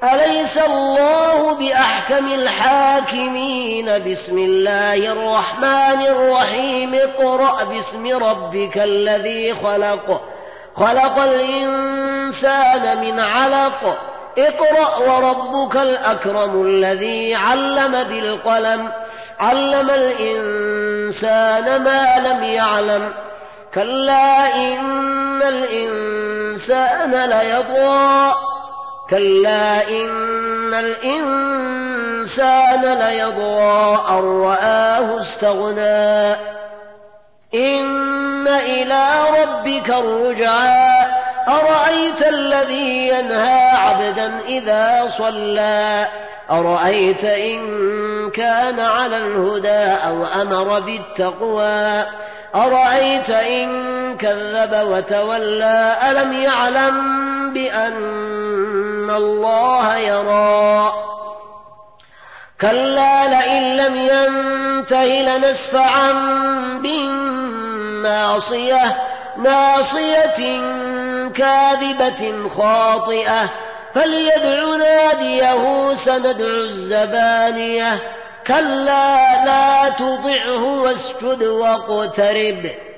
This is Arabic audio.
أليس الله بأحكم الحاكمين؟ بسم الله الرحمن الرحيم اقرأ باسم ربك الذي خلق خلق الإنسان من علق اقرأ وربك الأكرم الذي علم بالقلم علم الإنسان ما لم يعلم كلا إن الإنسان ليطغى أن رآه استغنى إن إلى ربك الرجعى أرأيت الذي ينهى عبدا إذا صلى أرأيت إن كان على الهدى أو أمر بالتقوى أرأيت إن كذب وتولى ألم يعلم بأن الله يرى كلا لئن لم ينته لنسفعا بالناصية ناصية كاذبة خاطئة فليدع ناديه سندع الزبانية كلا لا تطعه واسجد واقترب